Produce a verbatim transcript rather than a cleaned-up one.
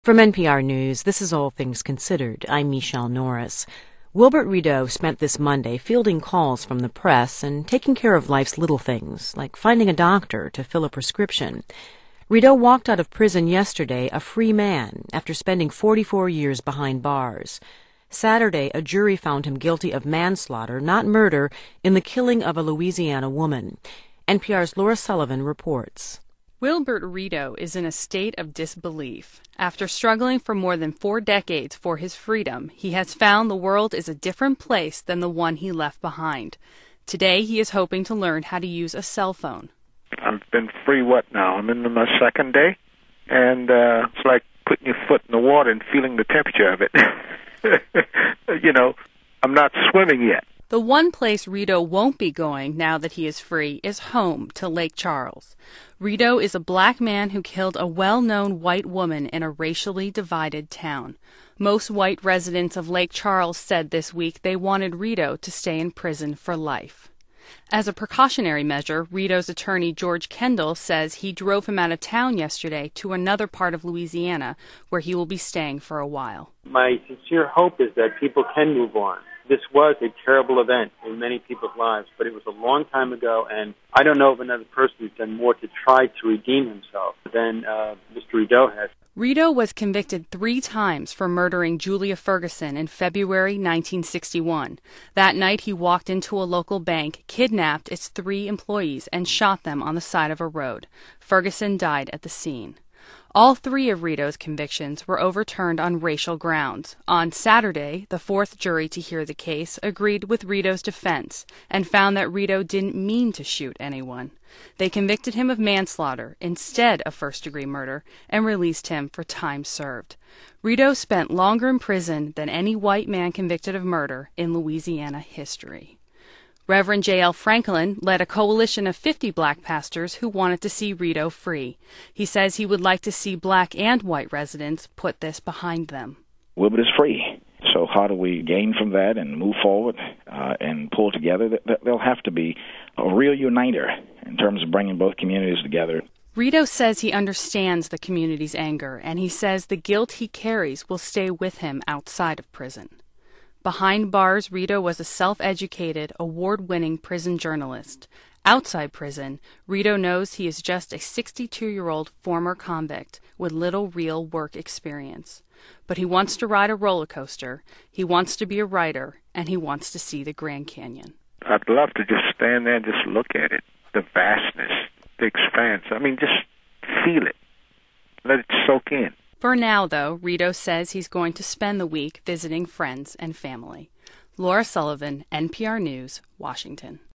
From N P R News, this is All Things Considered. I'm Michelle Norris. Wilbert Rideau spent this Monday fielding calls from the press and taking care of life's little things, like finding a doctor to fill a prescription. Rideau walked out of prison yesterday a free man after spending forty-four years behind bars. Saturday, a jury found him guilty of manslaughter, not murder, in the killing of a Louisiana woman. N P R's Laura Sullivan reports. Wilbert Rideau is in a state of disbelief. After struggling for more than four decades for his freedom, he has found the world is a different place than the one he left behind. Today, he is hoping to learn how to use a cell phone. I've been free, what now? I'm in my second day, and uh, it's like putting your foot in the water and feeling the temperature of it. You know, I'm not swimming yet. The one place Rideau won't be going now that he is free is home to Lake Charles. Rideau is a black man who killed a well-known white woman in a racially divided town. Most white residents of Lake Charles said this week they wanted Rideau to stay in prison for life. As a precautionary measure, Rideau's attorney George Kendall says he drove him out of town yesterday to another part of Louisiana where he will be staying for a while. My sincere hope is that people can move on. This was a terrible event in many people's lives, but it was a long time ago, and I don't know of another person who's done more to try to redeem himself than uh, Mister Rideau has. Rideau was convicted three times for murdering Julia Ferguson in February nineteen sixty-one. That night he walked into a local bank, kidnapped its three employees, and shot them on the side of a road. Ferguson died at the scene. All three of Rideau's convictions were overturned on racial grounds. On Saturday, the fourth jury to hear the case agreed with Rideau's defense and found that Rideau didn't mean to shoot anyone. They convicted him of manslaughter instead of first-degree murder and released him for time served. Rideau spent longer in prison than any white man convicted of murder in Louisiana history. Reverend J L Franklin led a coalition of fifty black pastors who wanted to see Rideau free. He says he would like to see black and white residents put this behind them. Wilbert is free. So how do we gain from that and move forward uh, and pull together? There'll have to be a real uniter in terms of bringing both communities together. Rideau says he understands the community's anger, and he says the guilt he carries will stay with him outside of prison. Behind bars, Rideau was a self-educated, award-winning prison journalist. Outside prison, Rideau knows he is just a sixty-two-year-old former convict with little real work experience. But he wants to ride a roller coaster, he wants to be a writer, and he wants to see the Grand Canyon. I'd love to just stand there and just look at it, the vastness, the expanse. I mean, just feel it. Let it soak in. For now, though, Rideau says he's going to spend the week visiting friends and family. Laura Sullivan, N P R News, Washington.